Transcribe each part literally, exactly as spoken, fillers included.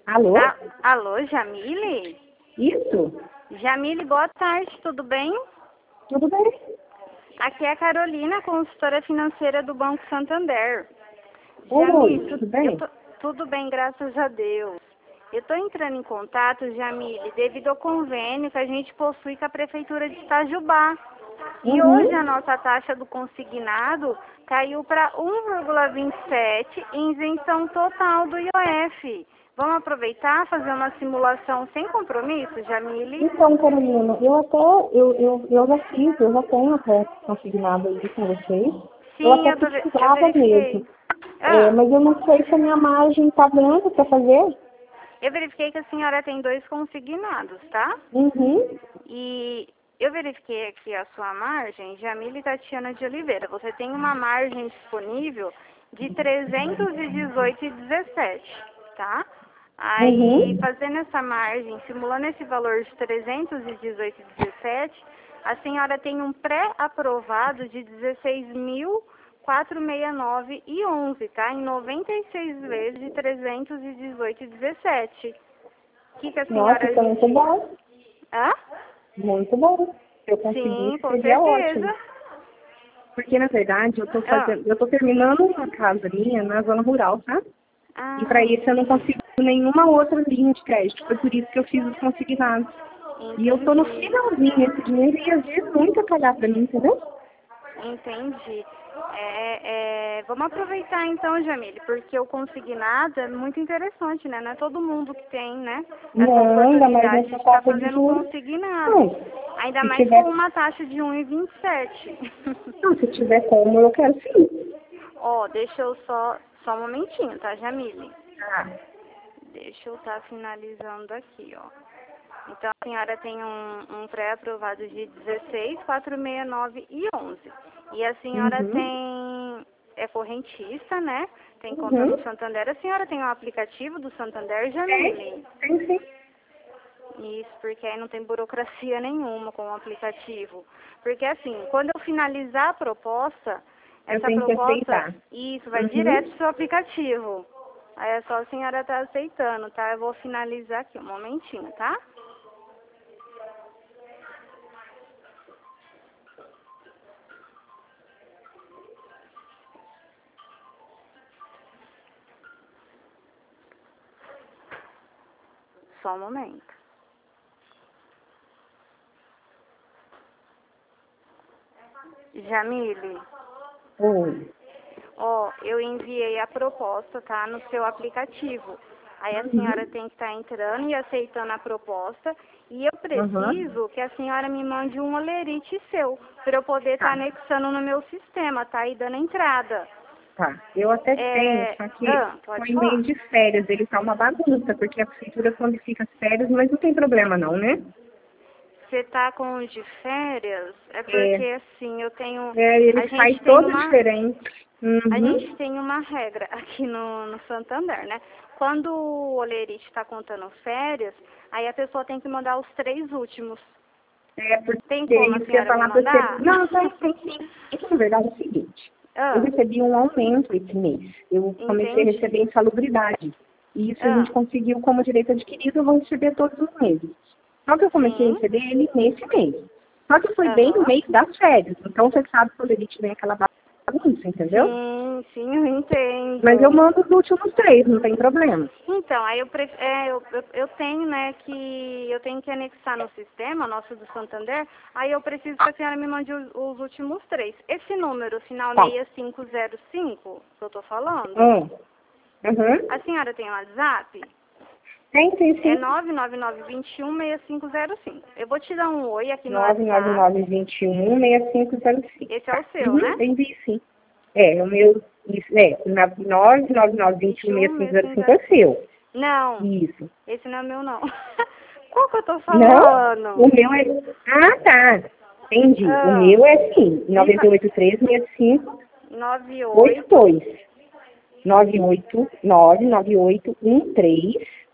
Alô? A- Alô, Jamile? Isso? Jamile, boa tarde, tudo bem? Tudo bem? Aqui é a Carolina, consultora financeira do Banco Santander. Oi, Jamile, tudo tu- bem? eu tô- tudo bem, graças a Deus. Eu estou entrando em contato, Jamile, devido ao convênio que a gente possui com a Prefeitura de Itajubá. E Uhum. hoje a nossa taxa do consignado caiu para um vírgula vinte e sete em isenção total do I O F. Vamos aproveitar, fazer uma simulação sem compromisso, Jamile? Então, Carolina, eu até, eu, eu, eu já fiz, eu já tenho até consignado aí com vocês. Eu Sim, até eu, tô, ve- eu precisava verifiquei. mesmo. É, Ah, mas eu não sei se a minha margem tá dando para fazer. eu verifiquei que a senhora tem dois consignados, tá? Uhum. E eu verifiquei aqui a sua margem, Jamile Tatiana de Oliveira. Você tem uma margem disponível de trezentos e dezoito e dezessete, tá? Aí, Uhum. fazendo essa margem, simulando esse valor de trezentos e dezoito e dezessete, a senhora tem um pré-aprovado de dezesseis mil quatrocentos e sessenta e nove e onze, tá? Em noventa e seis vezes de trezentos e dezoito e dezessete. O que, que a Nossa, senhora isso é me muito diz? bom. Hã? Muito bom. Se eu Sim, conseguisse, com seria ótimo. certeza. Porque, na verdade, eu tô Ah, fazendo, eu tô terminando uma casa minha na zona rural, tá? E para ah, isso eu não consigo nenhuma outra linha de crédito. Foi por isso que eu fiz os consignados. E eu tô no entendi, finalzinho, esse dinheiro ia vir muito a pagar para mim, entendeu? entendi. É, é, vamos aproveitar então, Jamile, porque o consignado é muito interessante, né? Não é todo mundo que tem, né? Essa Não, ainda mais oportunidade de nessa estar taxa de fazendo juros. consignado. Não, Ainda se mais com tiver, uma taxa de um vírgula vinte e sete. não, se tiver como, eu quero sim. Ó, deixa eu só, só um momentinho, tá, Jamile? Ah, Deixa eu estar finalizando aqui, ó. Então, a senhora tem um, um pré-aprovado de dezesseis, quatrocentos e sessenta e nove e onze. E a senhora uhum, tem, é correntista, né? Tem conta no uhum. Santander. A senhora tem um aplicativo do Santander, Tem, Jamile? tem sim. Isso, porque aí não tem burocracia nenhuma com o aplicativo. Porque assim, quando eu finalizar a proposta, Eu essa tenho que proposta, aceitar. isso, vai direto Uhum. pro seu aplicativo. Aí é só a senhora tá aceitando, tá? Eu vou finalizar aqui, um momentinho, tá? Só um momento. Jamile, Oi. ó, eu enviei a proposta, tá, no seu aplicativo. Aí a senhora Uhum. tem que estar entrando e aceitando a proposta. E eu Uhum. preciso que a senhora me mande um olerite seu, para eu poder estar Tá, anexando no meu sistema, tá? E dando entrada. tá. Eu até tenho, É... só que Ah, pode foi em meio falar. de férias, ele tá uma bagunça, porque a prefeitura quando fica as férias, mas não tem problema não, né? Você tá com os de férias? É É, porque assim, eu tenho. é, ele A sai gente tem todo uma. diferente. A gente Uhum. tem uma regra aqui no, no Santander, né? Quando o olerite está contando férias, aí a pessoa tem que mandar os três últimos. É, porque Tem como a isso que eu ia senhora me falar pra você. mandar? Não, tem, tem sim. É que na verdade é o seguinte, eu Ah, recebi um aumento esse mês. Eu comecei a receber entendi. insalubridade. E isso a gente Ah, conseguiu como direito adquirido, eu vou receber todos os meses. Só que eu comecei a sim. receber ele nesse mês. Só que foi bem no Aham. mês das férias. Então você sabe quando ele tiver aquela bagunça, entendeu? Sim, sim, eu Mas eu entendo. mando os últimos três, não tem problema. Então, aí eu, pref... é, eu, eu, eu tenho, né, que eu tenho que anexar no sistema nosso do Santander, aí eu preciso que a senhora me mande os, os últimos três. Esse número, final Tá. seis cinco zero cinco, que eu tô falando, Hum. Uhum. a senhora tem um WhatsApp? Tem, tem É sim. nove nove nove dois um seis cinco zero cinco. Eu vou te dar um oi aqui no nove nove WhatsApp. nove dois um seis cinco zero cinco. Esse é o Tá. seu, Uhum, né? envie sim. É, o meu, isso, é, nove nove nove dois um seis cinco zero cinco é seu. Não, Isso. esse não é meu, não. Qual que eu tô Não? O falando? meu é, ah, tá. Entendi. O Ah, meu é sim, me nove fa... oito três seis cinco nove oito oito dois. nove oito nove nove oito um três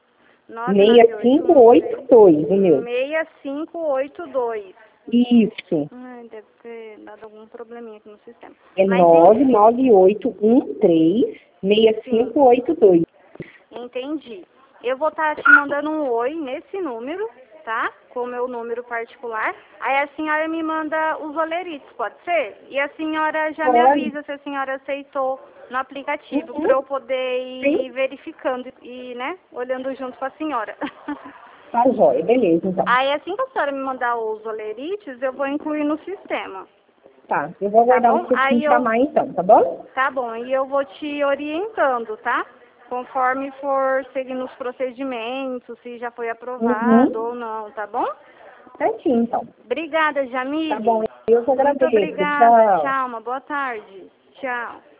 nove nove seis oito cinco um oito três dois, o meu. seis cinco oito dois. Isso. Ai, deve ter dado algum probleminha aqui no sistema. É Mas nove enfim, nove oito um três seis sim, cinco oito dois. entendi. Eu vou estar te mandando um oi nesse número, tá? Com o meu número particular. Aí a senhora me manda os olerites, pode ser? E a senhora já Pode. me avisa se a senhora aceitou no aplicativo, Uhum. para eu poder ir Sim. verificando e, né, olhando junto com a senhora. Tá jóia, beleza, então. Aí assim que a senhora me mandar os olerites, eu vou incluir no sistema. Tá, eu vou aguardar bom? você Aí me eu- chamar então, tá bom? Tá bom, e eu vou te orientando, tá? Conforme for seguindo os procedimentos, se já foi aprovado Uhum. ou não, tá bom? Certinho, então. Obrigada, Jamile. Tá bom, eu que Muito agradeço. obrigada. Tchau. Tchau, uma boa tarde. Tchau.